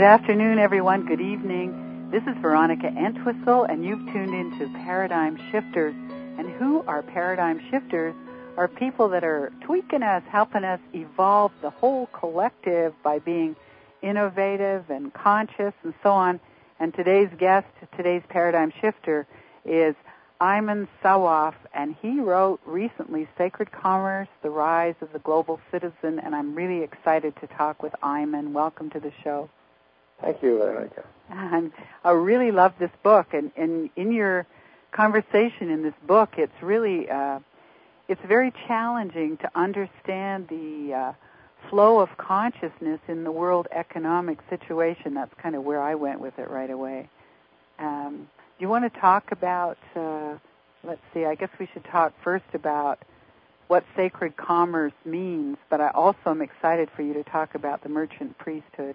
afternoon, everyone. Good evening. This is Veronica Entwistle, and you've tuned into Paradigm Shifters. And who are Paradigm Shifters? Are people that are tweaking us, helping us evolve the whole collective by being innovative and conscious and so on. And today's guest, today's Paradigm Shifter, is Ayman Sawaf, and he wrote recently Sacred Commerce, The Rise of the Global Citizen, and I'm really excited to talk with Ayman. Welcome to the show. Thank you, Veronica. And I really love this book, and in your conversation in this book, it's really, it's very challenging to understand the flow of consciousness in the world economic situation. That's kind of where I went with it right away. Do you want to talk about, let's see, I guess we should talk first about what sacred commerce means, but I also am excited for you to talk about the merchant priesthood.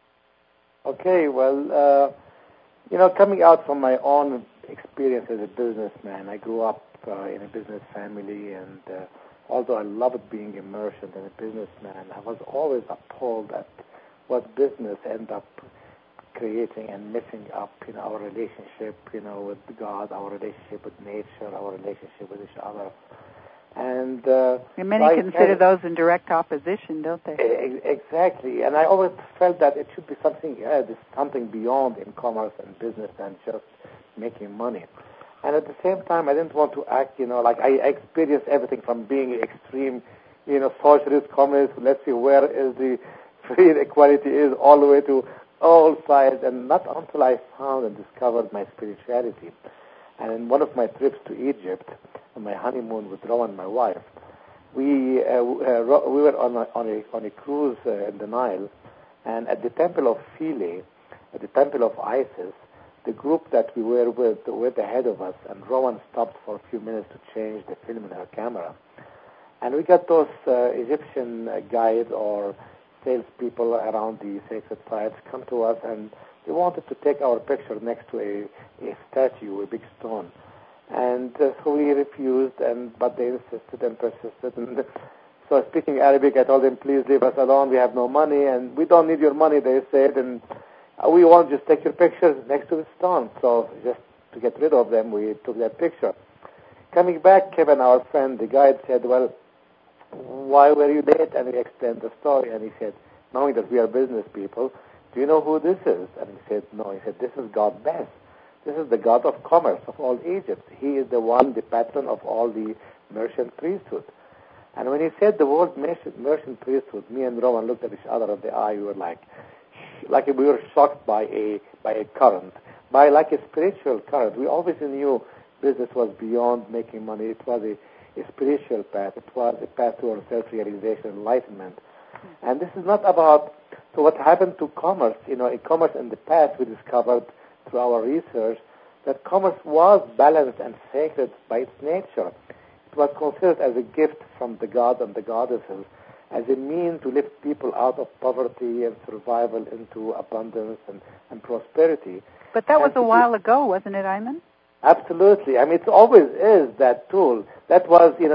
Okay, well, coming out from my own experience as a businessman, I grew up in a business family, and although I loved being a merchant and a businessman, I was always appalled at what business ended up creating and messing up our relationship, with God, our relationship with nature, our relationship with each other. And many consider those in direct opposition, don't they? Exactly. And I always felt that it should be something beyond in commerce and business than just making money. And at the same time, I didn't want to act, like I experienced everything from being extreme, socialist, communist, let's see where is the free equality is, all the way to all sides, and not until I found and discovered my spirituality. And in one of my trips to Egypt, on my honeymoon with Rowan, my wife, we were on a cruise in the Nile, and at the temple of Philae, at the temple of Isis, the group that we were with were ahead of us, and Rowan stopped for a few minutes to change the film in her camera. And we got those Egyptian guides or salespeople around the sacred sites come to us, and they wanted to take our picture next to a statue, a big stone. And so we refused, but they insisted and persisted. And so speaking Arabic, I told them, please leave us alone. We have no money, and we don't need your money, they said. And we won't just take your picture next to the stone. So just to get rid of them, we took that picture. Coming back, Kevin, our friend, the guide, said, well, why were you late? And we explained the story. And he said, knowing that we are business people, do you know who this is? And he said, no. He said, this is God Bes. This is the god of commerce of all Egypt. He is the one, the patron of all the merchant priesthood. And when he said the word merchant priesthood, me and Rowan looked at each other in the eye. We were like we were shocked by a current, by like a spiritual current. We always knew business was beyond making money. It was a spiritual path. It was a path toward self-realization, enlightenment. And this is not about, so what happened to commerce? In commerce in the past, we discovered through our research that commerce was balanced and sacred by its nature. It was considered as a gift from the gods and the goddesses, as a means to lift people out of poverty and survival into abundance and prosperity. But that was a while ago, wasn't it, Ayman? Absolutely. I mean, it always is that tool. This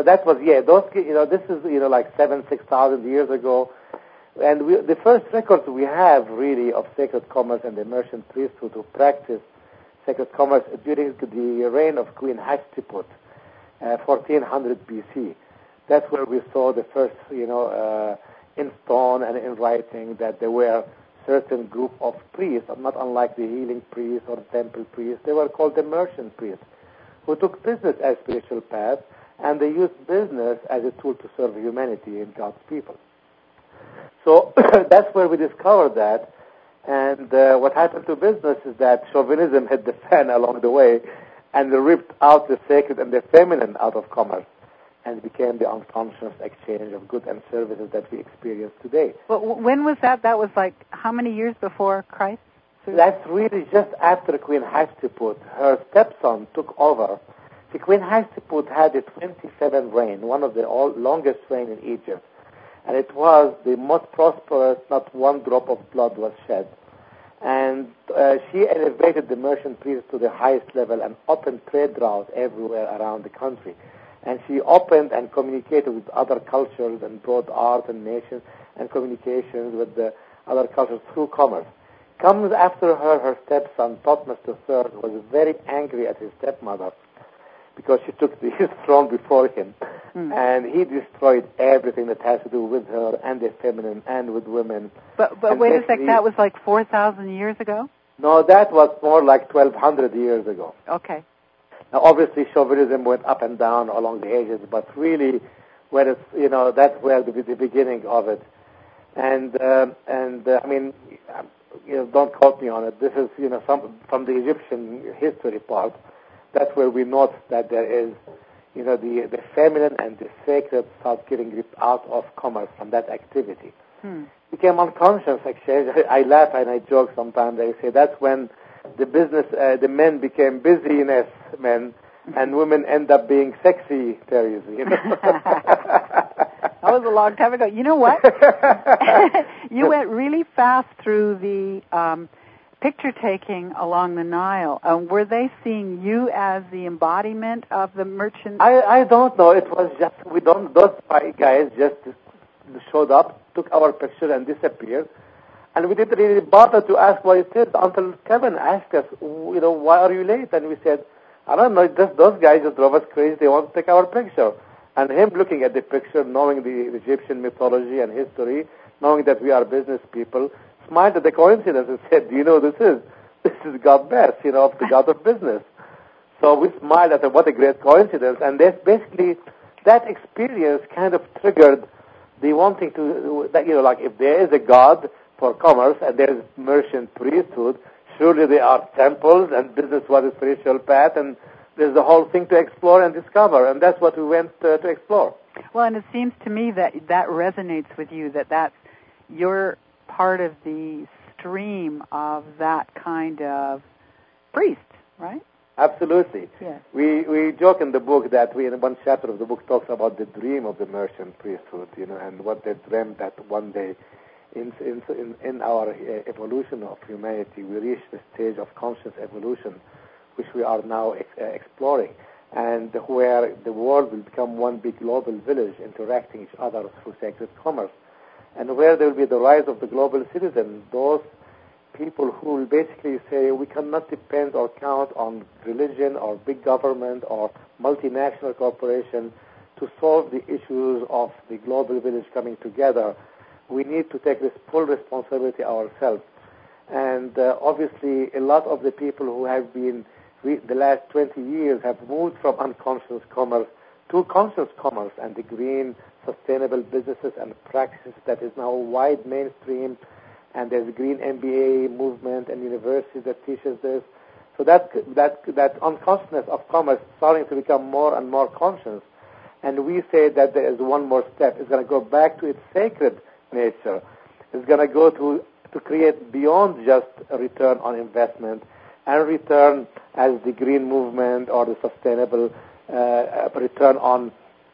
is, like 6,000 years ago. And the first records we have, really, of sacred commerce and the merchant priesthood who practiced sacred commerce during the reign of Queen Hatshepsut, 1400 BC. That's where we saw the first, in stone and in writing that there were certain group of priests, not unlike the healing priests or the temple priests. They were called the merchant priests, who took business as spiritual path, and they used business as a tool to serve humanity and God's people. So that's where we discovered that. And what happened to business is that chauvinism hit the fan along the way and ripped out the sacred and the feminine out of commerce, and became the unconscious exchange of goods and services that we experience today. Well, when was that? That was like how many years before Christ? That's really just after Queen Hatshepsut. Her stepson took over. See, Queen Hatshepsut had a 27 reign, one of the longest reign in Egypt. And it was the most prosperous, not one drop of blood was shed. And she elevated the merchant priests to the highest level and opened trade routes everywhere around the country. And she opened and communicated with other cultures and brought art and nations and communications with the other cultures through commerce. Comes after her, her stepson, Thutmose III, was very angry at his stepmother because she took his throne before him. And he destroyed everything that has to do with her and the feminine and with women. But wait a sec, that was like 4,000 years ago? No, that was more like 1,200 years ago. Okay. Now, obviously, chauvinism went up and down along the ages, but really, where it's, that's where the beginning of it. And I mean, don't quote me on it. This is, from the Egyptian history part. That's where we note that there is, the feminine and the sacred start getting ripped out of commerce from that activity. Became unconscious, actually. I laugh and I joke sometimes. I say that's when the men became busyness men, and women end up being sexy terriers. That was a long time ago. You know what? You went really fast through the picture taking along the Nile. Were they seeing you as the embodiment of the merchant? I don't know. It was just those five guys just showed up, took our picture, and disappeared. And we didn't really bother to ask what it is until Kevin asked us, why are you late? And we said, I don't know, those guys just drove us crazy. They want to take our picture. And him looking at the picture, knowing the Egyptian mythology and history, knowing that we are business people, smiled at the coincidence and said, do you know this is God Best, the God of business. So we smiled at what a great coincidence. And that's basically, that experience kind of triggered the wanting to, like if there is a God for commerce and there is merchant priesthood, surely there are temples and business was a spiritual path, and there's the whole thing to explore and discover, and that's what we went to explore. Well, and it seems to me that resonates with you, that's you're part of the stream of that kind of priest, right? Absolutely. Yeah. We joke in the book that in one chapter of the book talks about the dream of the merchant priesthood, and what they dreamt that one day in our evolution of humanity, we reach the stage of conscious evolution, which we are now exploring, and where the world will become one big global village interacting each other through sacred commerce, and where there will be the rise of the global citizen, those people who will basically say we cannot depend or count on religion or big government or multinational corporation to solve the issues of the global village coming together. We need to take this full responsibility ourselves. And obviously, a lot of the people who have been, the last 20 years, have moved from unconscious commerce to conscious commerce and the green, sustainable businesses and practices that is now wide mainstream. And there's a green MBA movement and universities that teaches this. So that unconsciousness of commerce is starting to become more and more conscious. And we say that there is one more step. It's going to go back to its sacred nature. It's going to go to create beyond just a return on investment and return as the green movement or the sustainable return on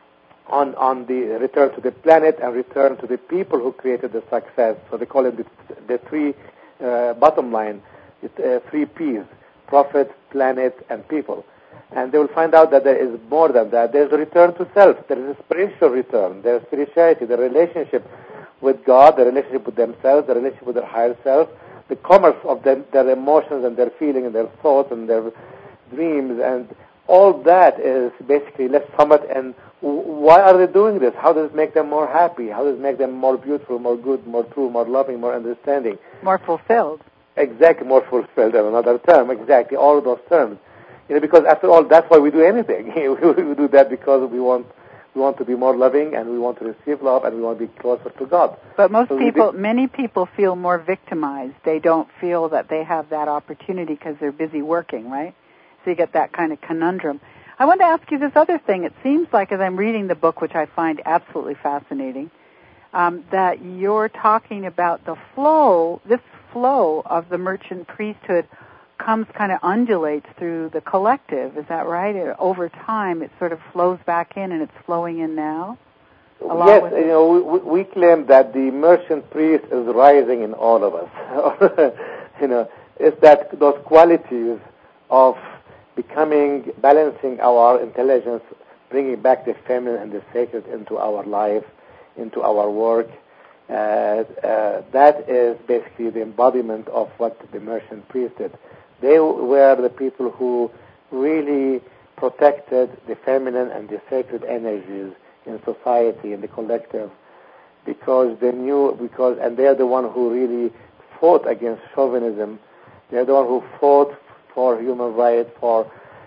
the return to the planet and return to the people who created the success. So they call it the three bottom line, three P's: profit, planet, and people. And they will find out that there is more than that. There's a return to self. There is a spiritual return. There's spirituality, the relationship with God, the relationship with themselves, the relationship with their higher self, the commerce of their emotions and their feelings and their thoughts and their dreams. And all that is basically, let's sum it. And why are they doing this? How does it make them more happy? How does it make them more beautiful, more good, more true, more loving, more understanding? More fulfilled. Exactly, more fulfilled, another term, exactly, all of those terms. Because after all, that's why we do anything. We do that because we want to be more loving, and we want to receive love, and we want to be closer to God. But many people feel more victimized. They don't feel that they have that opportunity because they're busy working, right? So you get that kind of conundrum. I want to ask you this other thing. It seems like, as I'm reading the book, which I find absolutely fascinating, that you're talking about the flow, this flow of the merchant priesthood kind of undulates through the collective. Is that right? Over time, it sort of flows back in, and it's flowing in now? Yes, we claim that the merchant priest is rising in all of us. It's that those qualities of balancing our intelligence, bringing back the feminine and the sacred into our life, into our work, that is basically the embodiment of what the merchant priests did. They were the people who really protected the feminine and the sacred energies in society, in the collective, because they knew, and they're the one who really fought against chauvinism. They're the one who fought for human rights, for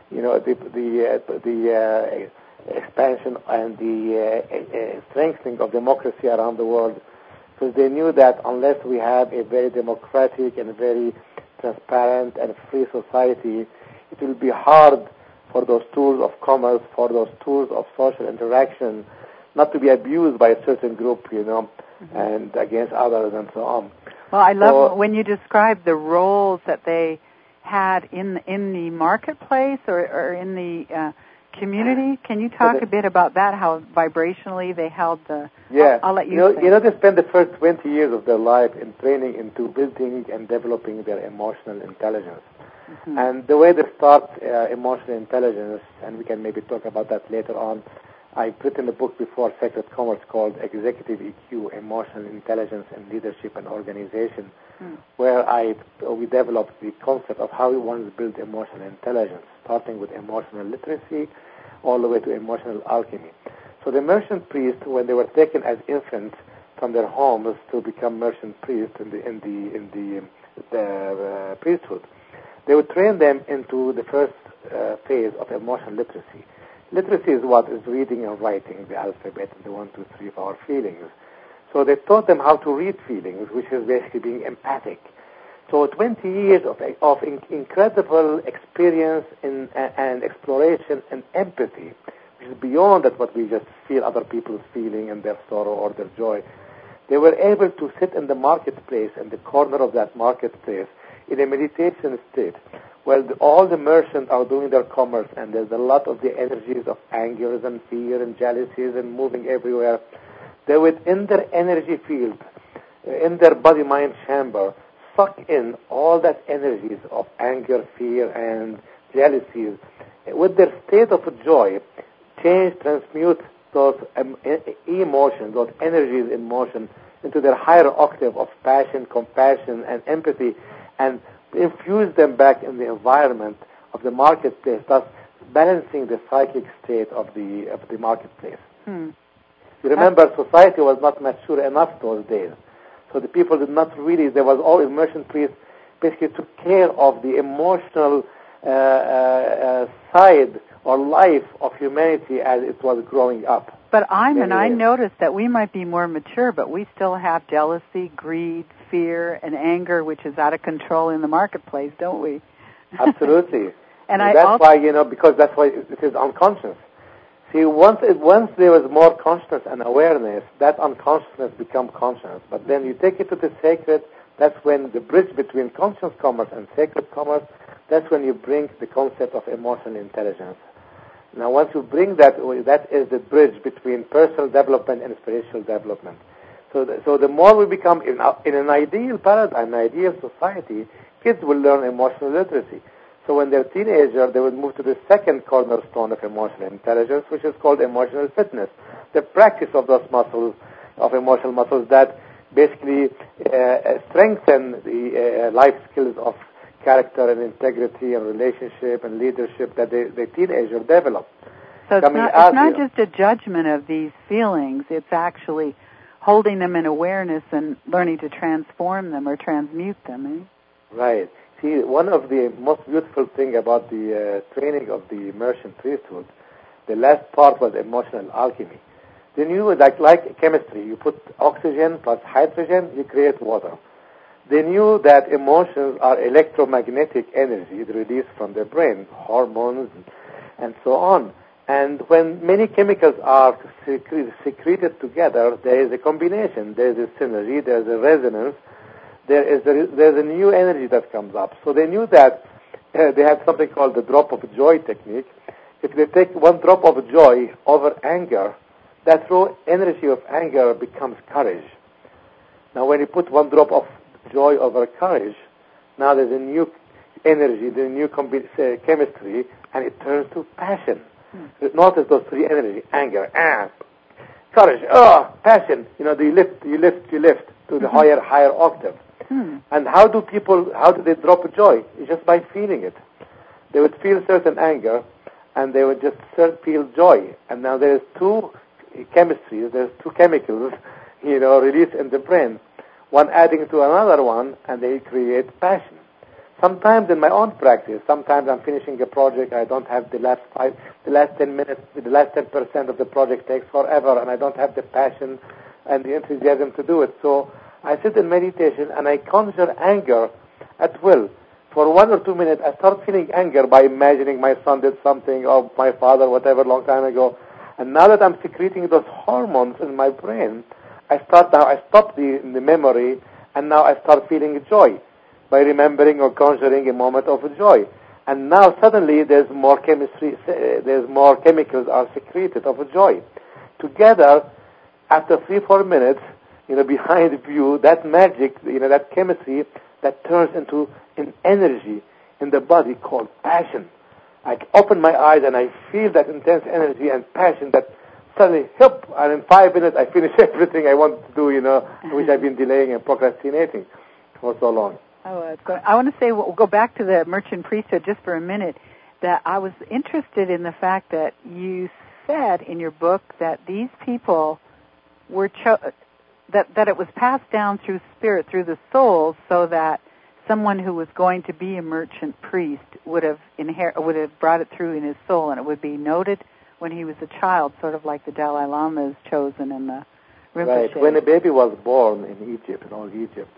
the expansion and the strengthening of democracy around the world, because they knew that unless we have a very democratic and very transparent and free society, it will be hard for those tools of commerce, for those tools of social interaction, not to be abused by a certain group, and against others and so on. Well, I love when you describe the roles that they had in the marketplace or in the community. Can you talk a bit about that, how vibrationally they held the... Yeah. I'll let you say. They spent the first 20 years of their life in training into building and developing their emotional intelligence. Mm-hmm. And the way they start emotional intelligence, and we can maybe talk about that later on, I've written a book before Sacred Commerce called Executive EQ, Emotional Intelligence in Leadership and Organization, where we developed the concept of how we want to build emotional intelligence, starting with emotional literacy all the way to emotional alchemy. So the merchant priests, when they were taken as infants from their homes to become merchant priests in the priesthood, they would train them into the first phase of emotional literacy. Literacy is what is reading and writing the alphabet and the 1, 2, 3 of our feelings. So they taught them how to read feelings, which is basically being empathic. So 20 years of incredible experience and exploration and empathy, which is beyond that what we just feel other people's feeling and their sorrow or their joy. They were able to sit in the marketplace, in the corner of that marketplace, in a meditation state, where all the merchants are doing their commerce, and there's a lot of the energies of angers and fear and jealousies and moving everywhere. They would, in their energy field, in their body-mind chamber, suck in all that energies of anger, fear, and jealousies. With their state of joy, transmute those emotions, those energies in motion, into their higher octave of passion, compassion, and empathy, and infuse them back in the environment of the marketplace, thus balancing the psychic state of the marketplace. You remember, society was not mature enough those days. So the people did not really, there was all merchant priests basically took care of the emotional side or life of humanity as it was growing up. But I noticed that we might be more mature, but we still have jealousy, greed, fear, and anger, which is out of control in the marketplace, don't we? Absolutely. And that's why, because that's why it is unconscious. See, once there was more consciousness and awareness, that unconsciousness becomes conscious. But then you take it to the sacred, that's when the bridge between conscious commerce and sacred commerce, that's when you bring the concept of emotional intelligence. Now, once you bring that is the bridge between personal development and spiritual development. So the more we become, in an ideal paradigm, an ideal society, kids will learn emotional literacy. So when they're teenagers, they will move to the second cornerstone of emotional intelligence, which is called emotional fitness, the practice of those muscles, of emotional muscles that basically strengthen the life skills of character and integrity and relationship and leadership that the teenager develop. So it's not just a judgment of these feelings, it's actually holding them in awareness and learning to transform them or transmute them, eh? Right. See, one of the most beautiful things about the training of the merchant priesthood, the last part was emotional alchemy. They knew, like chemistry, you put oxygen plus hydrogen, you create water. They knew that emotions are electromagnetic energy released from the brain, hormones, and so on. And when many chemicals are secreted together, there is a combination, there is a synergy, there is a resonance, there's a new energy that comes up. So they knew that they had something called the drop of joy technique. If they take one drop of joy over anger, that raw energy of anger becomes courage. Now when you put one drop of joy over courage, now there's a new energy, the new chemistry, and it turns to passion. Notice those three energies: anger, courage, passion. You lift to the higher octave. And how do they drop joy? It's just by feeling it. They would feel certain anger, and they would just feel joy. And now there's two chemistries, there's two chemicals, released in the brain, one adding to another one, and they create passion. Sometimes in my own practice, sometimes I'm finishing a project, I don't have the last 10 minutes, the last 10% of the project takes forever, and I don't have the passion and the enthusiasm to do it. So I sit in meditation and I conjure anger at will. For 1 or 2 minutes, I start feeling anger by imagining my son did something, or my father, whatever, long time ago. And now that I'm secreting those hormones in my brain, I stop the memory, and now I start feeling joy by remembering or conjuring a moment of joy. And now suddenly there's more chemistry, there's more chemicals are secreted of joy. Together, after 3-4 minutes, behind view, that magic, that chemistry that turns into an energy in the body called passion. I open my eyes and I feel that intense energy and passion that suddenly, and in 5 minutes I finish everything I want to do, which I've been delaying and procrastinating for so long. I want to say, we'll go back to the merchant priesthood just for a minute, that I was interested in the fact that you said in your book that these people were that it was passed down through spirit, through the souls, so that someone who was going to be a merchant priest would have brought it through in his soul, and it would be noted when he was a child, sort of like the Dalai Lama is chosen in the Rinpoche. Right. When a baby was born in Egypt, in old Egypt,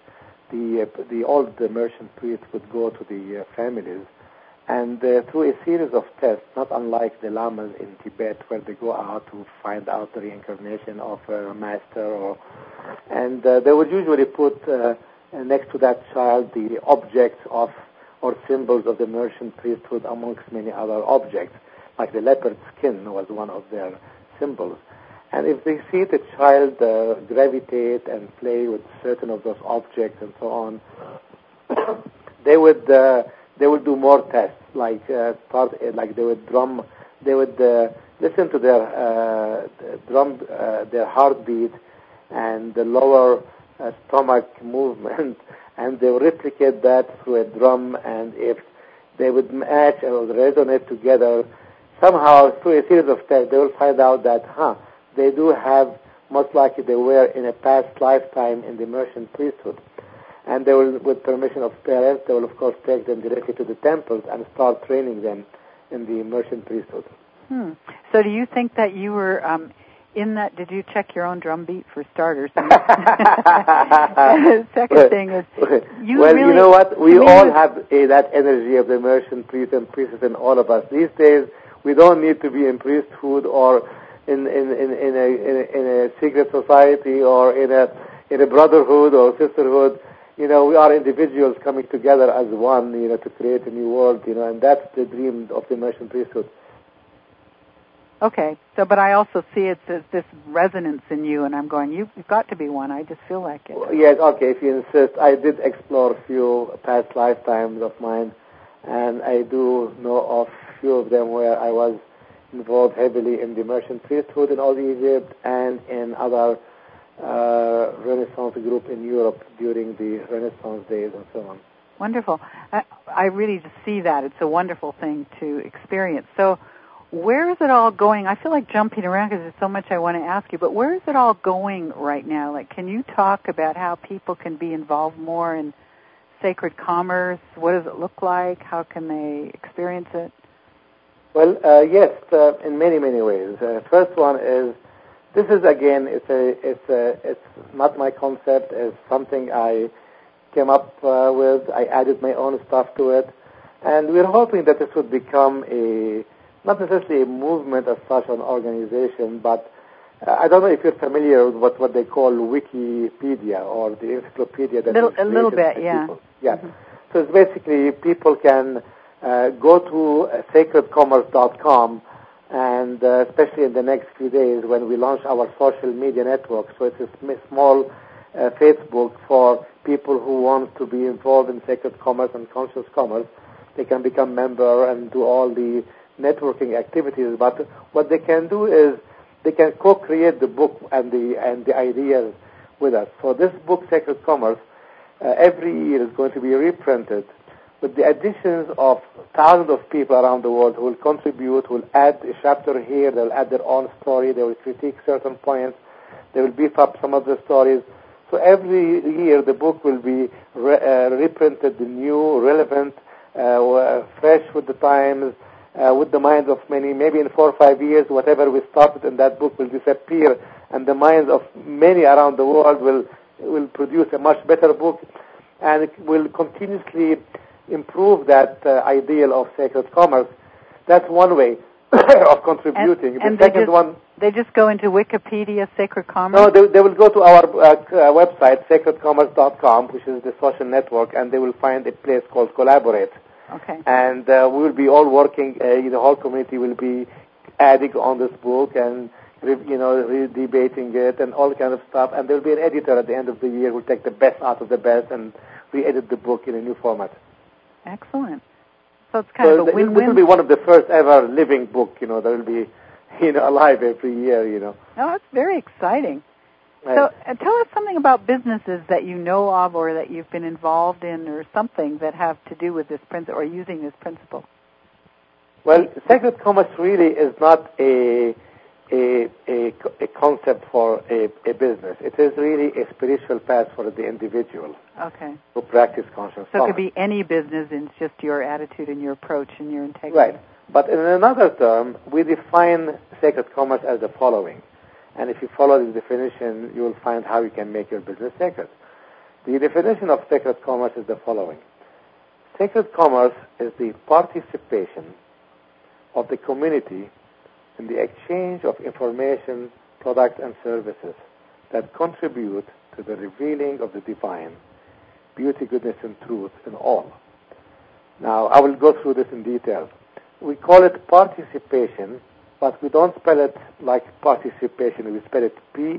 the old merchant priest would go to the families, and through a series of tests, not unlike the lamas in Tibet, where they go out to find out the reincarnation of a master, and they would usually put next to that child the objects of or symbols of the merchant priesthood amongst many other objects, like the leopard skin was one of their symbols. And if they see the child gravitate and play with certain of those objects and so on, they would do more tests, like they would drum, they would listen to their drum, their heartbeat and the lower stomach movement, and they would replicate that through a drum, and if they would match or resonate together, somehow through a series of tests, they will find out that, they do have, most likely they were in a past lifetime in the merchant priesthood. And they will, with permission of parents, they will of course take them directly to the temples and start training them in the merchant priesthood. So do you think that you were in that, did you check your own drum beat for starters? Second thing is, you know what? We all have that energy of the merchant priest and priestess in all of us. These days, we don't need to be in priesthood or in a secret society or in a brotherhood or sisterhood. We are individuals coming together as one, to create a new world, and that's the dream of the merchant priesthood. Okay, but I also see it's this resonance in you, and I'm going, you've got to be one. I just feel like it. Yes, okay, if you insist. I did explore a few past lifetimes of mine, and I do know of a few of them where I was involved heavily in the merchant priesthood in old Egypt and in other Renaissance group in Europe during the Renaissance days and so on. Wonderful. I really just see that. It's a wonderful thing to experience. So where is it all going? I feel like jumping around because there's so much I want to ask you, but where is it all going right now? Like, can you talk about how people can be involved more in sacred commerce? What does it look like? How can they experience it? Well, yes, in many, many ways. First one is, this is again, it's not my concept. It's something I came up with. I added my own stuff to it, and we're hoping that this would become not necessarily a movement as such, an organization, but I don't know if you're familiar with what they call Wikipedia or the encyclopedia. A little bit, yeah. People. Yeah. Mm-hmm. So it's basically people can go to sacredcommerce.com, and especially in the next few days when we launch our social media network. So it's a small Facebook for people who want to be involved in sacred commerce and conscious commerce. They can become member and do all the networking activities. But what they can do is they can co-create the book and the ideas with us. So this book, Sacred Commerce, every year is going to be reprinted with the additions of thousands of people around the world who will contribute, who will add a chapter here, they'll add their own story, they will critique certain points, they will beef up some of the stories. So every year the book will be reprinted, new, relevant, fresh with the times, with the minds of many. Maybe in 4 or 5 years, whatever we started in that book will disappear, and the minds of many around the world will produce a much better book, and it will continuously improve that ideal of sacred commerce. That's one way of contributing. And the second one... They just go into Wikipedia, Sacred Commerce? No, they will go to our website, sacredcommerce.com, which is the social network, and they will find a place called Collaborate. Okay. And we will be all working, the whole community will be adding on this book and, debating it and all kind of stuff. And there will be an editor at the end of the year who will take the best out of the best and re-edit the book in a new format. Excellent. So it's kind of a win-win. This will be one of the first ever living book, that will be, alive every year, Oh, that's very exciting. So tell us something about businesses that you know of or that you've been involved in or something that have to do with this principle or using this principle. Well, sacred commerce really is not a concept for a business. It is really a spiritual path for the individual who practice conscious commerce. So it could be any business, and it's just your attitude and your approach and your integrity. Right. But in another term, we define sacred commerce as the following. And if you follow the definition, you will find how you can make your business sacred. The definition of sacred commerce is the following. Sacred commerce is the participation of the community in the exchange of information, products, and services that contribute to the revealing of the divine, beauty, goodness, and truth in all. Now, I will go through this in detail. We call it participation, but we don't spell it like participation. We spell it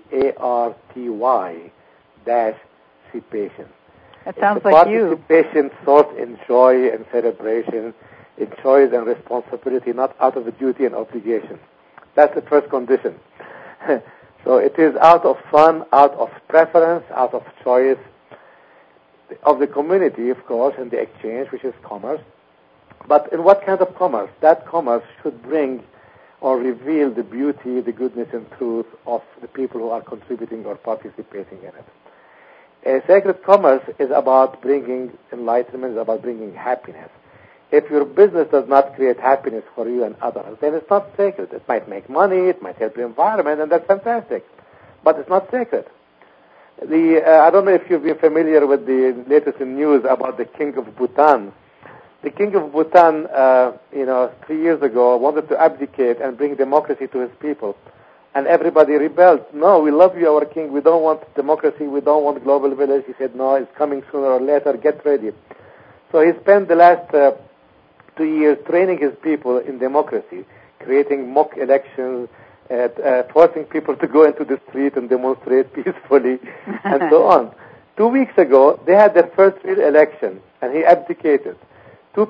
P-A-R-T-Y-cipation. That sounds like you. Participation sought in joy and celebration, in choice and responsibility, not out of a duty and obligation. That's the first condition. So it is out of fun, out of preference, out of choice of the community, of course, in the exchange, which is commerce. But in what kind of commerce? That commerce should bring or reveal the beauty, the goodness, and truth of the people who are contributing or participating in it. A sacred commerce is about bringing enlightenment, is about bringing happiness. If your business does not create happiness for you and others, then it's not sacred. It might make money, it might help the environment, and that's fantastic. But it's not sacred. I don't know if you've been familiar with the latest news about the King of Bhutan. The King of Bhutan, 3 years ago, wanted to abdicate and bring democracy to his people. And everybody rebelled. No, we love you, our king. We don't want democracy. We don't want global village. He said, no, it's coming sooner or later. Get ready. So he spent the last 2 years training his people in democracy, creating mock elections, forcing people to go into the street and demonstrate peacefully, and so on. 2 weeks ago, they had their first real election, and he abdicated. Two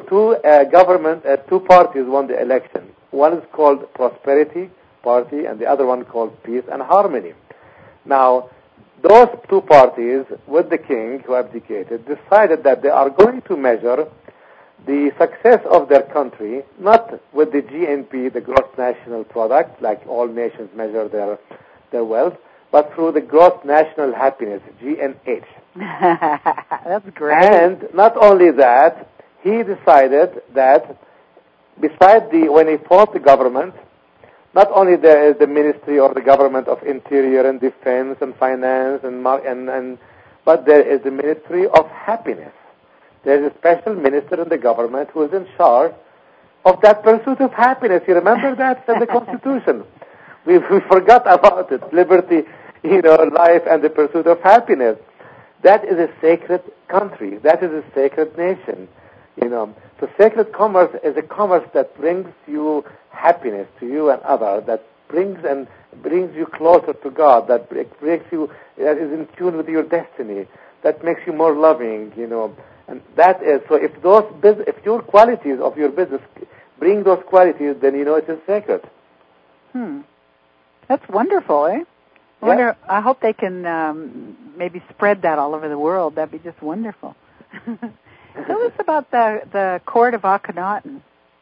parties won the election. One is called Prosperity Party, and the other one called Peace and Harmony. Now, those two parties, with the king who abdicated, decided that they are going to measure the success of their country, not with the GNP, the gross national product, like all nations measure their wealth, but through the gross national happiness, GNH. That's great. And not only that, he decided that when he fought the government, not only there is the ministry or the government of interior and defense and finance but there is the ministry of happiness. There is a special minister in the government who is in charge of that pursuit of happiness. You remember that in the Constitution? We forgot about it. Liberty, life and the pursuit of happiness. That is a sacred country. That is a sacred nation. So sacred commerce is a commerce that brings you happiness to you and others, that brings you closer to God, that is in tune with your destiny, that makes you more loving, And that is, so if your qualities of your business bring those qualities, then it is sacred. That's wonderful, eh? I hope they can maybe spread that all over the world. That'd be just wonderful. Tell us about the court of Akhenaten.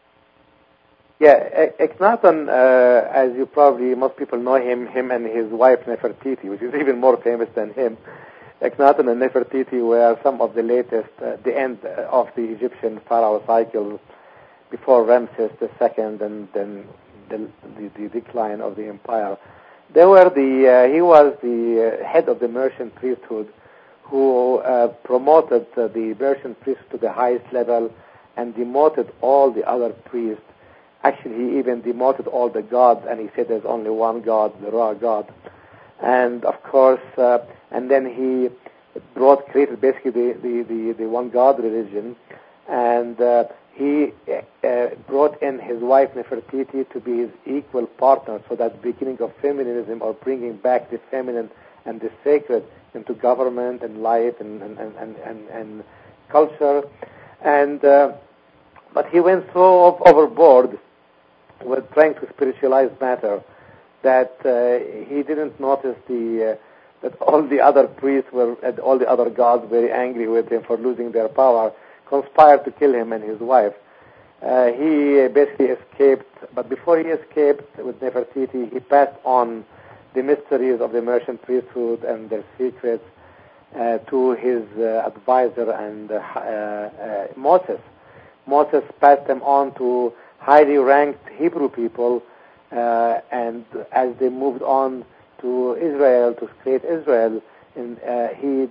Yeah, Akhenaten, as you probably, most people know him and his wife Nefertiti, which is even more famous than him. Akhenaten and Nefertiti were some of the latest, the end of the Egyptian pharaoh cycle before Ramses II and then the decline of the empire. He was the head of the Mercian priesthood who promoted the Mercian priesthood to the highest level and demoted all the other priests. Actually, he even demoted all the gods, and he said there's only one God, the Ra God. And of course, and then he created basically the one God religion, and he brought in his wife Nefertiti to be his equal partner, so that beginning of feminism, or bringing back the feminine and the sacred into government and life and culture. And but he went so overboard with trying to spiritualize matter that he didn't notice that all the other priests and all the other gods very angry with him for losing their power, conspired to kill him and his wife. He basically escaped, but before he escaped with Nefertiti, he passed on the mysteries of the Mercian priesthood and their secrets to his advisor and Moses. Moses passed them on to highly ranked Hebrew people, and as they moved on to Israel, to create Israel, and he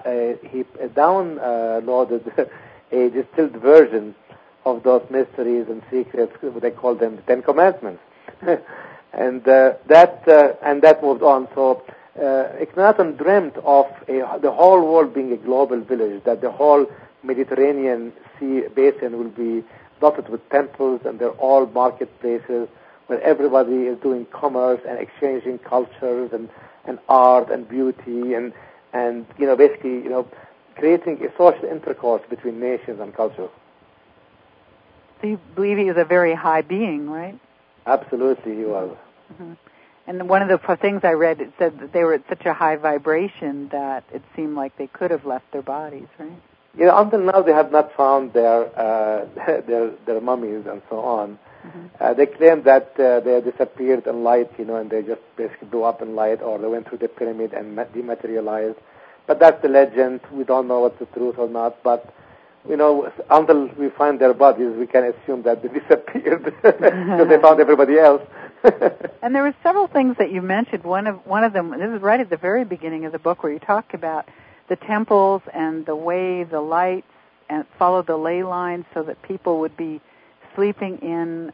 downloaded a distilled version of those mysteries and secrets. They call them the Ten Commandments, and that moved on. So Akhenaten dreamt of the whole world being a global village, that the whole Mediterranean Sea basin will be dotted with temples, and they're all marketplaces where everybody is doing commerce and exchanging cultures and art and beauty and basically creating a social intercourse between nations and cultures. So you believe he was a very high being, right? Absolutely, he was. Mm-hmm. And one of the things I read, it said that they were at such a high vibration that it seemed like they could have left their bodies, right? Until now they have not found their mummies and so on. Mm-hmm. They claim that they disappeared in light, and they just basically blew up in light, or they went through the pyramid and dematerialized. But that's the legend. We don't know what's the truth or not. But until we find their bodies, we can assume that they disappeared because they found everybody else. And there were several things that you mentioned. One of them, this is right at the very beginning of the book, where you talk about the temples and the way the lights and follow the ley lines so that people would be sleeping in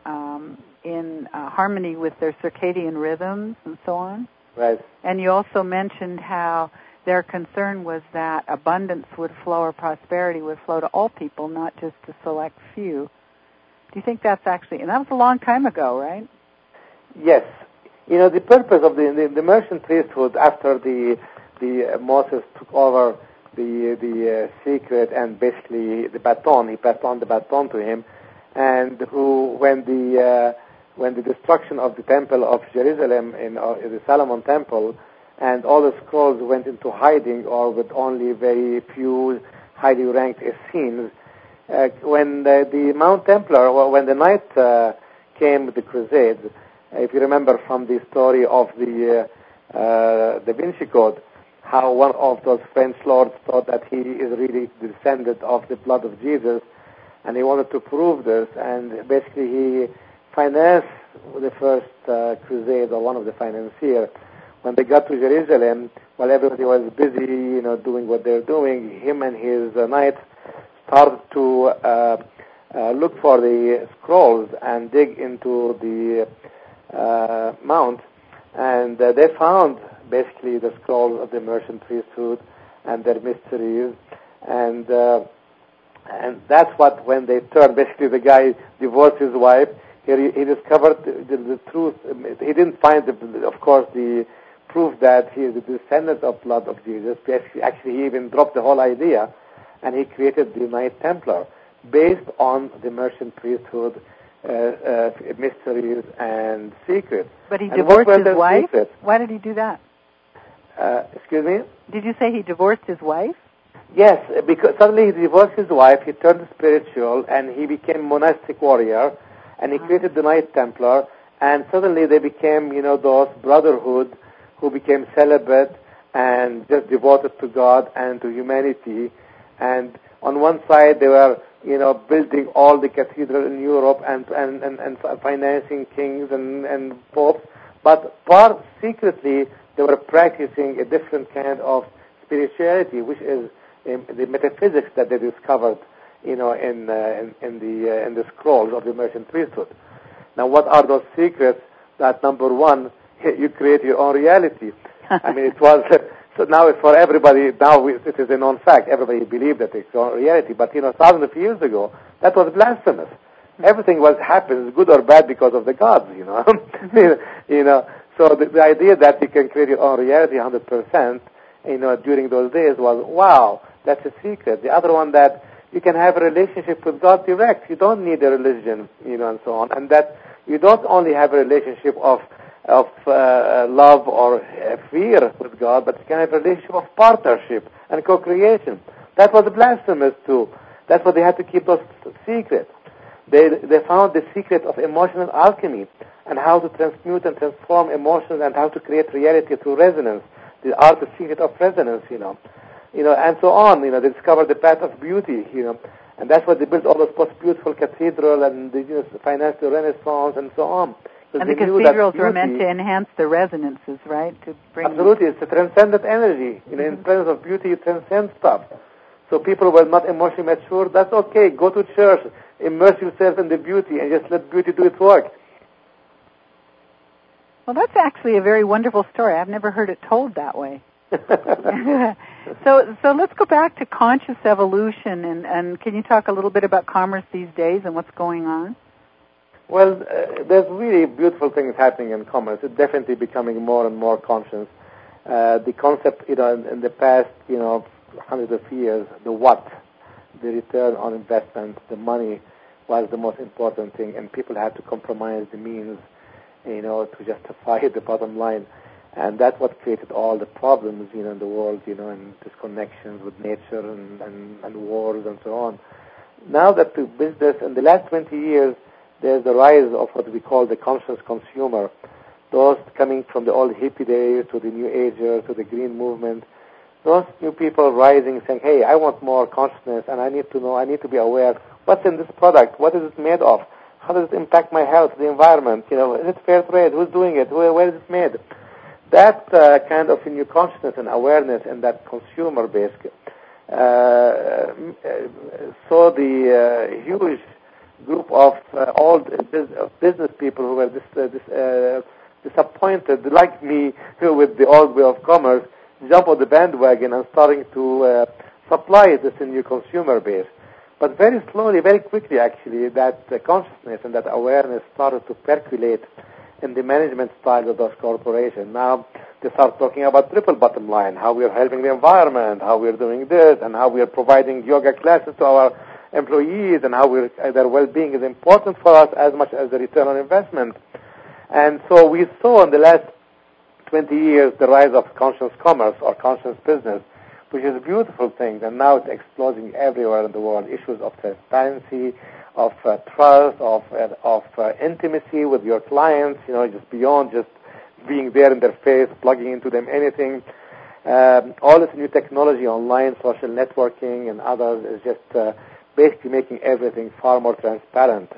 harmony with their circadian rhythms and so on. Right. And you also mentioned how their concern was that abundance would flow, or prosperity would flow to all people, not just to select few. Do you think that's actually, and that was a long time ago, right? Yes. The purpose of the Mercian priesthood after the Moses took over the secret and basically the baton, he passed on the baton to him, and when the destruction of the temple of Jerusalem in the Solomon temple, and all the scrolls went into hiding, or with only very few highly ranked Essenes, when the Mount Templar, when the night came with the Crusades, if you remember from the story of the Da Vinci Code, how one of those French lords thought that he is really the descendant of the blood of Jesus, and he wanted to prove this, and basically he financed the first crusade, or one of the financiers. When they got to Jerusalem, while everybody was busy, doing what they're doing, him and his knights started to look for the scrolls and dig into the mount, and they found basically the scrolls of the Mercian priesthood and their mysteries, and that's what, when they turned, basically the guy divorced his wife. He discovered the truth. He didn't find, of course, the proof that he is the descendant of blood of Jesus. Actually, he even dropped the whole idea, and he created the Knight Templar based on the Mercian priesthood mysteries and secrets. But he divorced his wife? Secrets? Why did he do that? Excuse me? Did you say he divorced his wife? Yes, because suddenly he divorced his wife, he turned spiritual, and he became monastic warrior, and he created the Knight Templar, and suddenly they became, those brotherhood who became celibate and just devoted to God and to humanity. And on one side they were, building all the cathedrals in Europe and financing kings and popes, but secretly they were practicing a different kind of spirituality, which is the metaphysics that they discovered, in the scrolls of the Merchant Priesthood. Now, what are those secrets? That number one, you create your own reality. I mean, it was so now it's for everybody. Now it is a known fact. Everybody believed that it's your own reality. But thousands of years ago, that was blasphemous. Everything happens, good or bad, because of the gods. So the idea that you can create your own reality 100%, during those days was, wow, that's a secret. The other one, that you can have a relationship with God direct. You don't need a religion, and so on. And that you don't only have a relationship of love or fear with God, but you can have a relationship of partnership and co-creation. That was blasphemous too. That's why they had to keep those secrets. They found the secret of emotional alchemy and how to transmute and transform emotions and how to create reality through resonance. The art, the secret of resonance, and so on. They discovered the path of beauty, and that's why they built all those most beautiful cathedrals and they financed the Renaissance and so on. And the cathedrals were meant to enhance the resonances, right? To bring absolutely, it's a transcendent energy. In the presence of beauty, you transcend stuff. So people were not emotionally mature. That's okay. Go to church, immerse yourself in the beauty, and just let beauty do its work. Well, that's actually a very wonderful story. I've never heard it told that way. So let's go back to conscious evolution, and can you talk a little bit about commerce these days and what's going on? Well, there's really beautiful things happening in commerce. It's definitely becoming more and more conscious. The concept, in the past, hundreds of years, the what, the return on investment, the money was the most important thing, and people had to compromise the means, to justify the bottom line. And that's what created all the problems, in the world, and disconnections with nature and wars and so on. Now that the business, in the last 20 years, there's the rise of what we call the conscious consumer. Those coming from the old hippie days to the new agers to the green movement. Those new people rising saying, hey, I want more consciousness and I need to know, I need to be aware. What's in this product? What is it made of? How does it impact my health, the environment? Is it fair trade? Who's doing it? Where is it made? That kind of new consciousness and awareness in that consumer base saw the huge group of old business people who were disappointed, like me, with the old way of commerce, jump on the bandwagon and starting to supply this new consumer base. But very slowly, very quickly, actually, that consciousness and that awareness started to percolate in the management style of those corporations. Now they start talking about triple bottom line, how we are helping the environment, how we are doing this, and how we are providing yoga classes to our employees, and how their well-being is important for us as much as the return on investment. And so we saw in the last 20 years the rise of conscious commerce or conscious business, which is a beautiful thing, and now it's exploding everywhere in the world. Issues of transparency, of trust, of intimacy with your clients, just beyond just being there in their face, plugging into them anything. All this new technology, online, social networking, and others is just basically making everything far more transparent.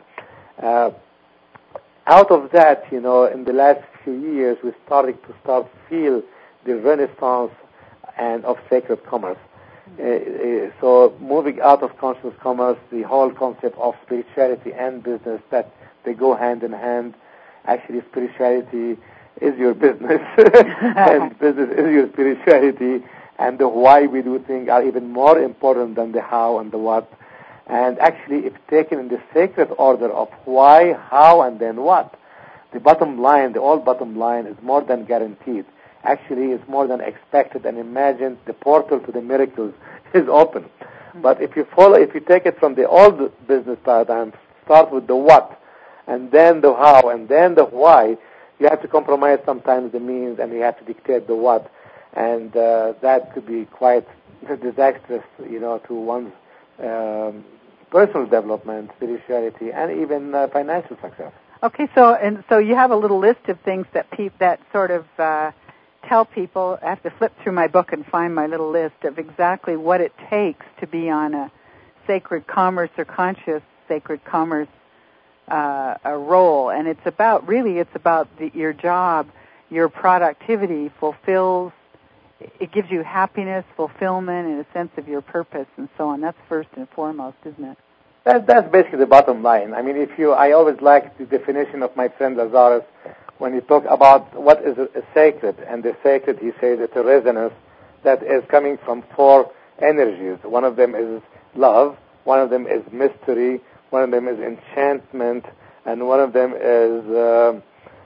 Out of that, in the last few years, we're starting to feel the renaissance and of sacred commerce. So moving out of conscious commerce, the whole concept of spirituality and business, that they go hand in hand. Actually, spirituality is your business, and business is your spirituality, and the why we do things are even more important than the how and the what. And actually, if taken in the sacred order of why, how, and then what, the bottom line, the old bottom line, is more than guaranteed. Actually, it's more than expected and imagined. The portal to the miracles is open. But if you take it from the old business paradigm, start with the what, and then the how, and then the why, you have to compromise sometimes the means, and you have to dictate the what, and that could be quite disastrous, to one's personal development, spirituality, and even financial success. Okay, so you have a little list of things that sort of tell people. I have to flip through my book and find my little list of exactly what it takes to be on a sacred commerce or conscious sacred commerce a role, and it's about your job, your productivity fulfills. It gives you happiness, fulfillment, and a sense of your purpose, and so on. That's first and foremost, isn't it? That's basically the bottom line. I mean, I always like the definition of my friend Lazarus when he talks about what is a sacred, and the sacred, he says, it's a resonance that is coming from four energies. One of them is love, one of them is mystery, one of them is enchantment, and one of them is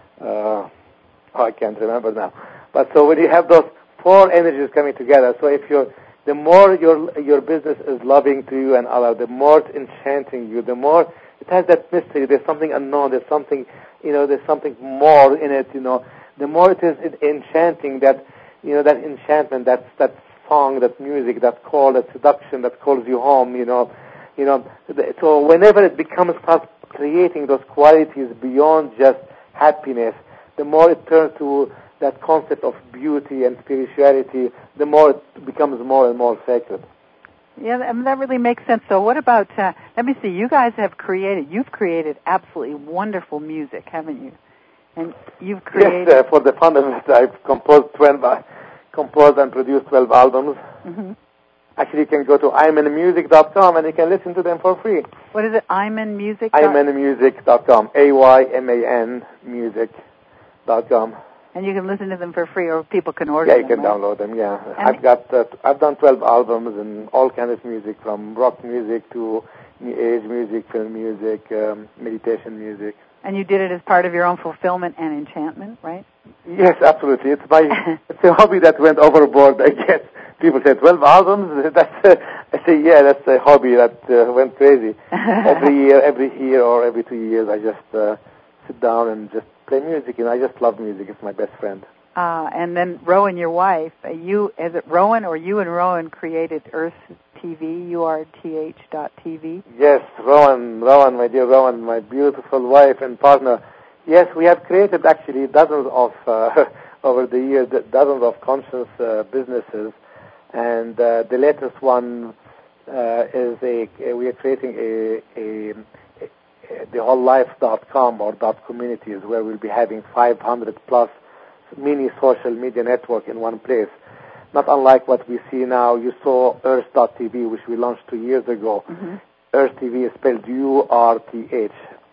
I can't remember now. But so when you have those four energies coming together, so the more your business is loving to you and Allah, the more it's enchanting you, the more it has that mystery. There's something unknown. There's something, there's something more in it. The more it is enchanting, that enchantment, that song, that music, that call, that seduction, that calls you home. So whenever it starts creating those qualities beyond just happiness, the more it turns to that concept of beauty and spirituality, the more it becomes more and more sacred. Yeah, that really makes sense. So what about, let me see, you've created absolutely wonderful music, haven't you? And you've created... Yes, for the fun of it, I've composed and produced 12 albums. Mm-hmm. Actually, you can go to aymanmusic.com and you can listen to them for free. What is it, aymanmusic? aymanmusic.com, AYMAN music.com. And you can listen to them for free, or people can order them. Yeah, you can download them. Yeah, I've done 12 albums and all kinds of music, from rock music to new age music, film music, meditation music. And you did it as part of your own fulfillment and enchantment, right? Yes, absolutely. It's a hobby that went overboard, I guess. People say 12 albums. I say, yeah, that's a hobby that went crazy. Every year or every 2 years, I just sit down and just play music, I just love music. It's my best friend. And then Rowan, your wife, is it Rowan, or you and Rowan created Earth TV, URTH.TV? Yes, Rowan, my dear Rowan, my beautiful wife and partner. Yes, we have created actually dozens of, over the years, dozens of conscious businesses, and the latest one is we are creating thewholelife.com or .communities, where we'll be having 500 plus mini social media network in one place. Not unlike what we see now. You saw Earth.tv, which we launched 2 years ago. Mm-hmm. Earth TV is spelled URTH.tv,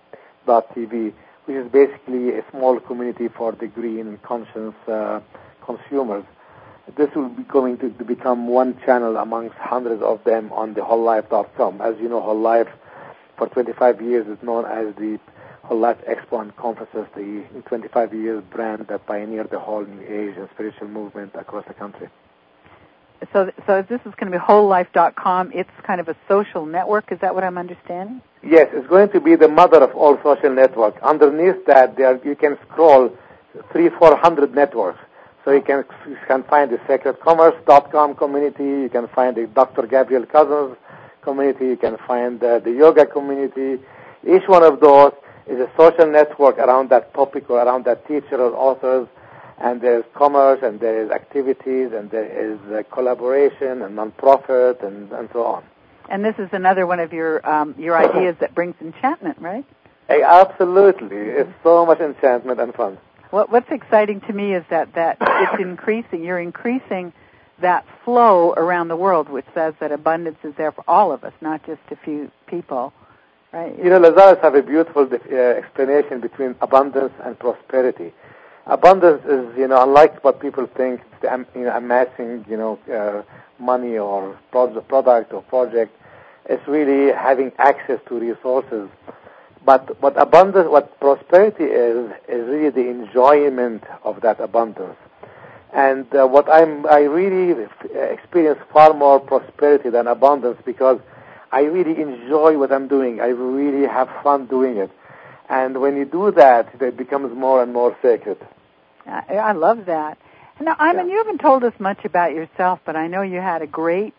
which is basically a small community for the green conscious consumers. This will be going to become one channel amongst hundreds of them on thewholelife.com. As you know, Whole Life for 25 years is known as the Whole Life Expo and Conferences, the 25 years brand that pioneered the whole New Age and spiritual movement across the country. So this is going to be wholelife.com. It's kind of a social network. Is that what I'm understanding? Yes, it's going to be the mother of all social networks. Underneath that, you can scroll 300-400 networks. So you can find the sacredcommerce.com community. You can find the Dr. Gabriel Cousins community. You can find the yoga community. Each one of those is a social network around that topic or around that teacher or authors. And there is commerce, and there is activities, and there is collaboration and non-profit, and so on. And this is another one of your ideas that brings enchantment, right? Hey, absolutely. It's so much enchantment and fun. What's exciting to me is that it's increasing. You're increasing that flow around the world, which says that abundance is there for all of us, not just a few people, right? Lazarus have a beautiful explanation between abundance and prosperity. Abundance is, unlike what people think, amassing, money or product or project. It's really having access to resources. But what prosperity is really the enjoyment of that abundance. And I really experience far more prosperity than abundance, because I really enjoy what I'm doing. I really have fun doing it. And when you do that, it becomes more and more sacred. I love that. Now, Iman, you haven't told us much about yourself, but I know you had a great,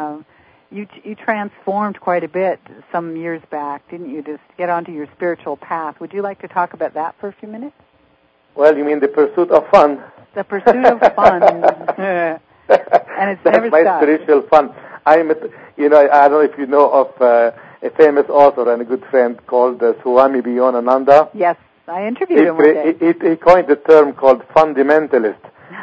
you transformed quite a bit some years back, didn't you, to get onto your spiritual path. Would you like to talk about that for a few minutes? Well, you mean the pursuit of fun? The pursuit of fun. And it's never my stopped. Spiritual fun. I don't know if you know of a famous author and a good friend called Swami Vivekananda. Yes, I interviewed him one day. He coined the term called fundamentalist.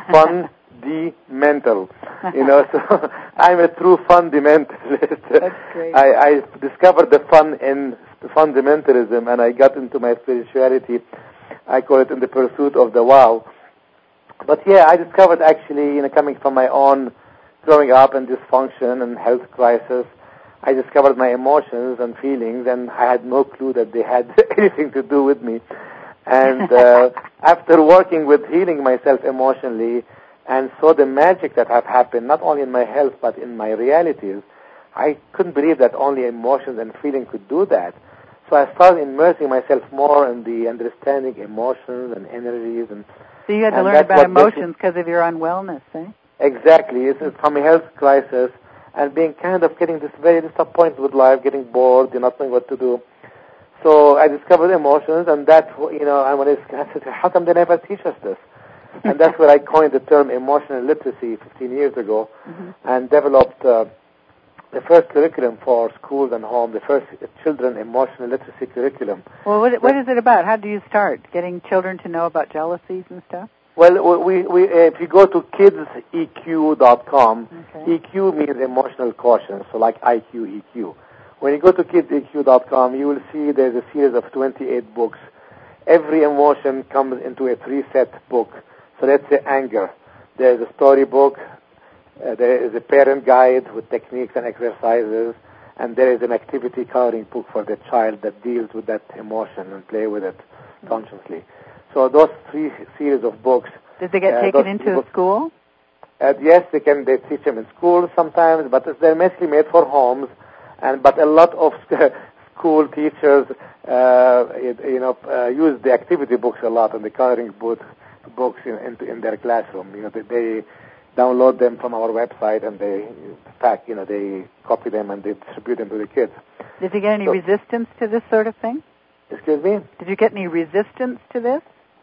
Fundamental. So I'm a true fundamentalist. That's great. I discovered the fun in fundamentalism, and I got into my spirituality. I call it in the pursuit of the wow. But yeah, I discovered actually, coming from my own growing up and dysfunction and health crisis, I discovered my emotions and feelings, and I had no clue that they had anything to do with me. And after working with healing myself emotionally and saw the magic that had happened, not only in my health but in my realities, I couldn't believe that only emotions and feeling could do that. So I started immersing myself more in the understanding emotions and energies. So you had to learn about emotions because of your unwellness, eh? Exactly. It's from a health crisis and being kind of getting this very disappointed with life, getting bored, not knowing what to do. So I discovered emotions, and that, I said, how come they never teach us this? And that's where I coined the term emotional literacy 15 years ago, and developed the first curriculum for schools and home, the first children emotional literacy curriculum. Well, what is it about? How do you start getting children to know about jealousies and stuff? Well, we if you go to kidseq.com, EQ means emotional quotient, so like IQ, EQ. When you go to kidseq.com, you will see there's a series of 28 books. Every emotion comes into a preset book. So let's say anger. There's a story book. There is a parent guide with techniques and exercises. And there is an activity coloring book for the child that deals with that emotion and play with it consciously. So those 3 series of books. Did they get taken into school? Yes, they teach them in school sometimes, but they're mostly made for homes. But a lot of school teachers, use the activity books a lot and the coloring books in their classroom. They download them from our website and they copy them and they distribute them to the kids. Did you get any resistance to this sort of thing? Excuse me? Did you get any resistance to this?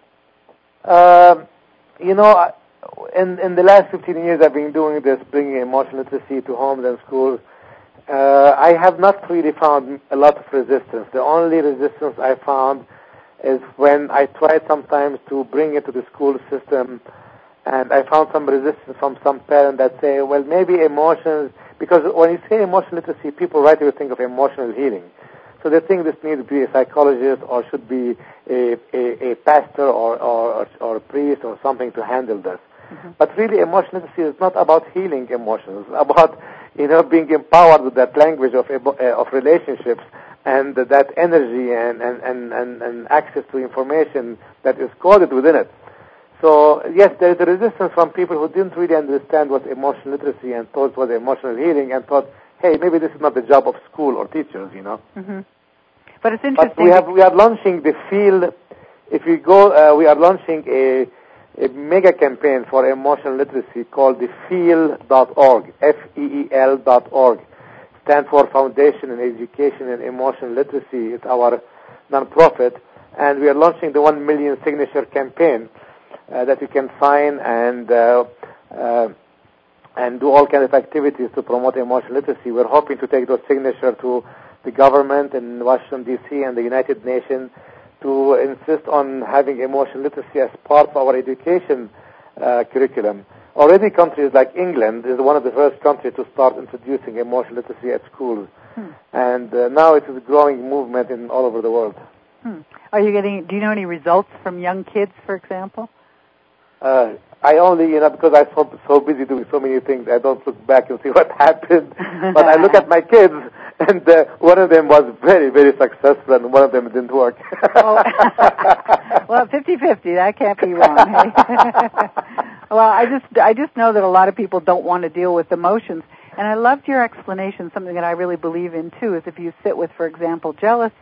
In the last 15 years I've been doing this, bringing emotional literacy to homes and schools. I have not really found a lot of resistance. The only resistance I found is when I tried sometimes to bring it to the school system, and I found some resistance from some parents that say, well, maybe emotions, because when you say emotional literacy, people right away think of emotional healing. So they think this needs to be a psychologist or should be a pastor or a priest or something to handle this. But really, emotional literacy is not about healing emotions. It's about being empowered with that language of relationships and that energy and access to information that is coded within it. So yes, there is a resistance from people who didn't really understand what emotional literacy and thought was emotional healing and thought, hey, maybe this is not the job of school or teachers, But it's interesting. But we are launching the field. If you go, we are launching a mega campaign for emotional literacy called the FEEL.org, FEEL.org. Stands for Foundation in Education and Emotional Literacy. It's our nonprofit, and we are launching the 1 million signature campaign that you can sign and do all kinds of activities to promote emotional literacy. We're hoping to take those signatures to the government in Washington, D.C. and the United Nations to insist on having emotional literacy as part of our education curriculum. Already countries like England is one of the first countries to start introducing emotional literacy at schools. And now it is a growing movement all over the world. Do you know any results from young kids, for example? I only, because I'm so busy doing so many things, I don't look back and see what happened. But I look at my kids, and one of them was very, very successful, and one of them didn't work. Well, 50-50, that can't be wrong. Hey? Well, I just know that a lot of people don't want to deal with emotions. And I loved your explanation. Something that I really believe in, too, is if you sit with, for example, jealousy,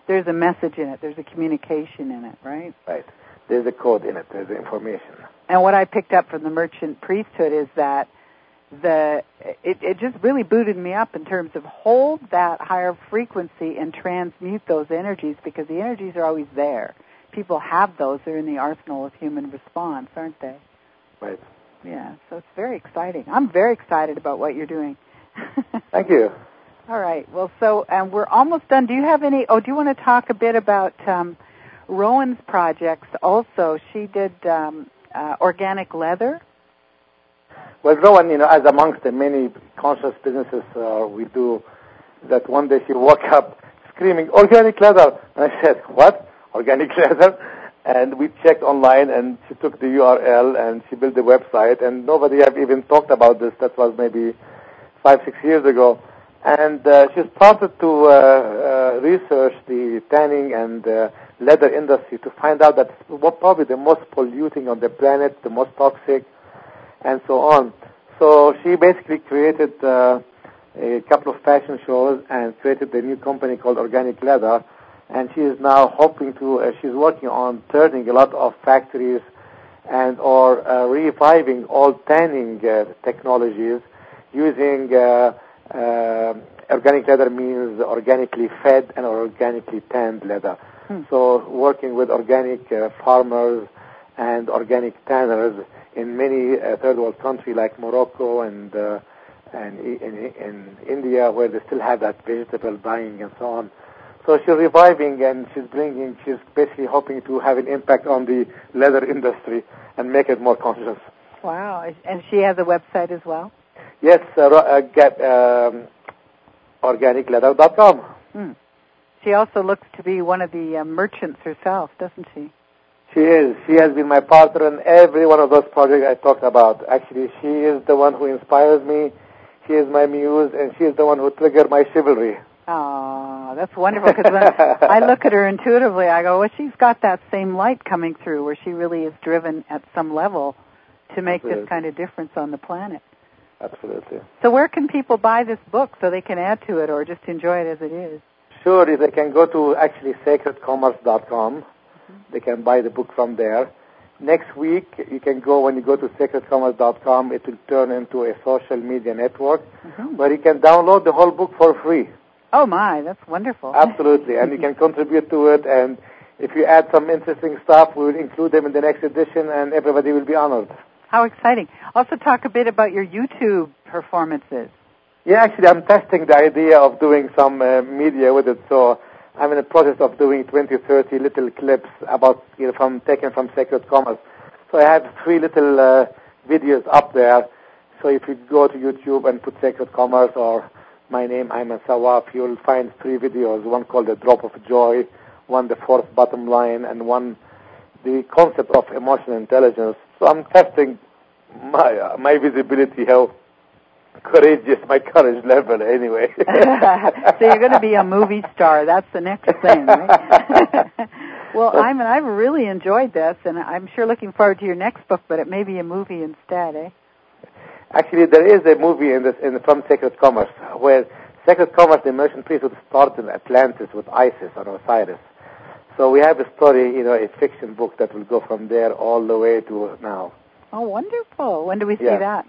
there's a message in it. There's a communication in it, right? Right. There's a code in it. There's information. And what I picked up from the merchant priesthood is that it just really booted me up in terms of hold that higher frequency and transmute those energies, because the energies are always there. People have those. They're in the arsenal of human response, aren't they? Right. Yeah, so it's very exciting. I'm very excited about what you're doing. Thank you. All right. Well, so we're almost done. Do you have any? Do you want to talk a bit about Rowan's projects? Also, she did organic leather. Well, Rowan, as amongst the many conscious businesses we do, that one day she woke up screaming, "Organic leather!" And I said, "What? Organic leather?" And we checked online, and she took the URL, and she built the website, and nobody had even talked about this. That was maybe 5-6 years ago. And she started to research the tanning and leather industry to find out that what probably the most polluting on the planet, the most toxic, and so on. So she basically created a couple of fashion shows and created a new company called Organic Leather. And she is now hoping to, she's working on turning a lot of factories and or reviving all tanning technologies using organic leather means organically fed and organically tanned leather. So working with organic farmers and organic tanners in many third world countries like Morocco and in India, where they still have that vegetable dyeing and so on. So she's reviving, and she's basically hoping to have an impact on the leather industry and make it more conscious. Wow. And she has a website as well? Yes, organicleather.com. She also looks to be one of the merchants herself, doesn't she? She is. She has been my partner in every one of those projects I talked about. Actually, she is the one who inspires me. She is my muse, and she is the one who triggered my chivalry. Oh, that's wonderful, because when I look at her intuitively, I go, well, she's got that same light coming through where she really is driven at some level to make this kind of difference on the planet. Absolutely. So where can people buy this book so they can add to it or just enjoy it as it is? Sure, they can go to actually sacredcommerce.com. They can buy the book from there. Next week, when you go to sacredcommerce.com, it will turn into a social media network where you can download the whole book for free. Oh, my, that's wonderful. Absolutely, and you can contribute to it, and if you add some interesting stuff, we will include them in the next edition, and everybody will be honored. How exciting. Also talk a bit about your YouTube performances. Yeah, actually, I'm testing the idea of doing some media with it, so I'm in the process of doing 20-30 little clips about, taken from Sacred Commerce. So I have 3 little videos up there. So if you go to YouTube and put Sacred Commerce or my name, Ayman Sawaf, you'll find 3 videos. One called The Drop of Joy, one The Fourth Bottom Line, and one the concept of emotional intelligence. So I'm testing my visibility, how courageous my courage level anyway. So you're going to be a movie star. That's the next thing, right? Well, Ayman, I've really enjoyed this, and I'm sure looking forward to your next book, but it may be a movie instead, eh? Actually, there is a movie from Sacred Commerce, where Sacred Commerce, the merchant priesthood, started in Atlantis with Isis and Osiris. So we have a story, a fiction book that will go from there all the way to now. Oh, wonderful. When do we see that?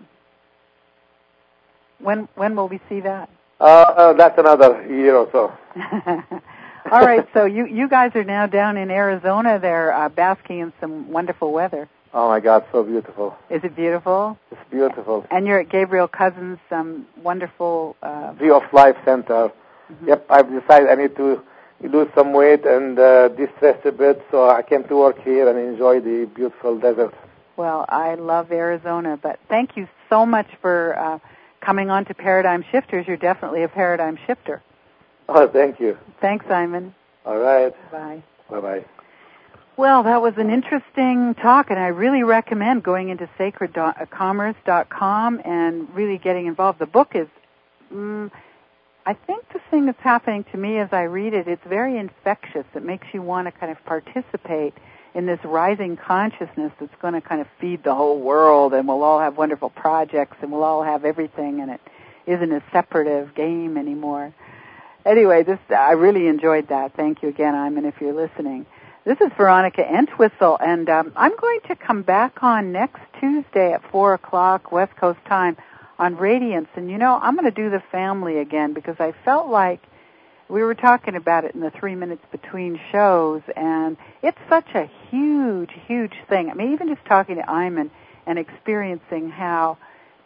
When will we see that? That's another year or so. All right, so you guys are now down in Arizona there, basking in some wonderful weather. Oh, my God, so beautiful. Is it beautiful? It's beautiful. And you're at Gabriel Cousins' wonderful... Tree of Life Center. Yep, I've decided I need to lose some weight and de-stress a bit, so I came to work here and enjoy the beautiful desert. Well, I love Arizona, but thank you so much for coming on to Paradigm Shifters. You're definitely a paradigm shifter. Oh, thank you. Thanks, Ayman. All right. Bye. Bye-bye. Well, that was an interesting talk, and I really recommend going into sacredcommerce.com and really getting involved. The book is, I think the thing that's happening to me as I read it, it's very infectious. It makes you want to kind of participate in this rising consciousness that's going to kind of feed the whole world, and we'll all have wonderful projects, and we'll all have everything, and it isn't a separative game anymore. Anyway, I really enjoyed that. Thank you again, Iman, if you're listening. This is Veronica Entwistle, and I'm going to come back on next Tuesday at 4 o'clock West Coast time on Radiance. And, I'm going to do the family again because I felt like we were talking about it in the 3 minutes between shows, and it's such a huge, huge thing. I mean, even just talking to Iman and experiencing how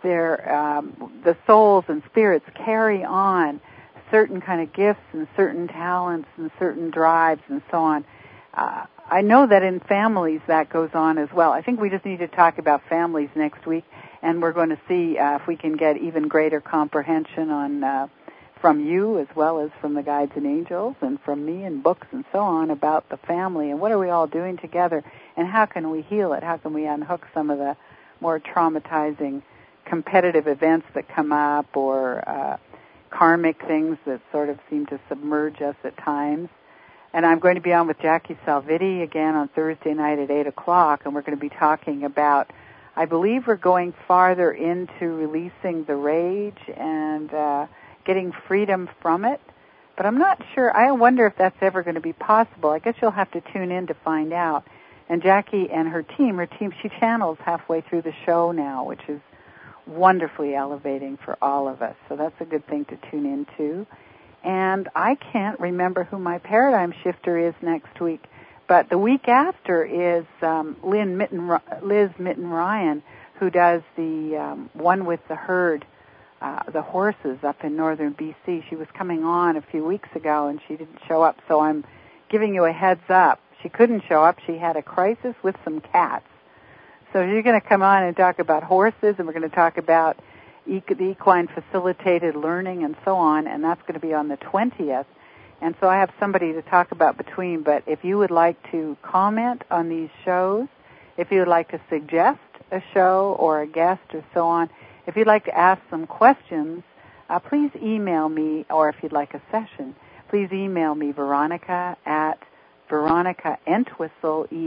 the souls and spirits carry on certain kind of gifts and certain talents and certain drives and so on. I know that in families that goes on as well. I think we just need to talk about families next week, and we're going to see if we can get even greater comprehension on from you as well as from the guides and angels and from me and books and so on about the family and what are we all doing together and how can we heal it? How can we unhook some of the more traumatizing competitive events that come up or karmic things that sort of seem to submerge us at times. And I'm going to be on with Jackie Salvitti again on Thursday night at 8 o'clock, and we're going to be talking about, I believe we're going farther into releasing the rage and getting freedom from it. But I'm not sure. I wonder if that's ever going to be possible. I guess you'll have to tune in to find out. And Jackie and her team, she channels halfway through the show now, which is wonderfully elevating for all of us. So that's a good thing to tune into. And I can't remember who my paradigm shifter is next week, but the week after is Liz Mitten-Ryan, who does the One with the Herd, the horses up in northern BC. She was coming on a few weeks ago, and she didn't show up, so I'm giving you a heads up. She couldn't show up. She had a crisis with some cats. So you're going to come on and talk about horses, and we're going to talk about the equine facilitated learning and so on, and that's going to be on the 20th. And so I have somebody to talk about between, but if you would like to comment on these shows, if you would like to suggest a show or a guest or so on, if you'd like to ask some questions, please email me, or if you'd like a session, please email me, Veronica at VeronicaEntwistle,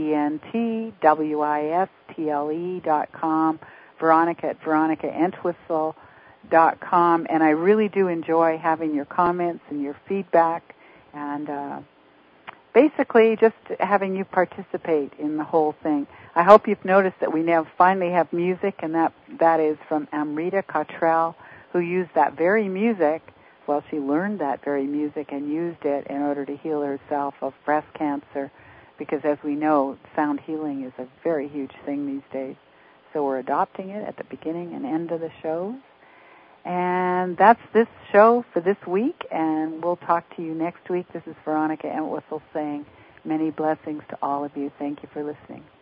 ENTWISTLE.com, Veronica at VeronicaEntwistle.com, and I really do enjoy having your comments and your feedback, and basically just having you participate in the whole thing. I hope you've noticed that we now finally have music, and that is from Amrita Cottrell, who used that very music. Well, she learned that very music and used it in order to heal herself of breast cancer, because as we know, sound healing is a very huge thing these days. So we're adopting it at the beginning and end of the shows. And that's this show for this week, and we'll talk to you next week. This is Veronica Entwistle saying many blessings to all of you. Thank you for listening.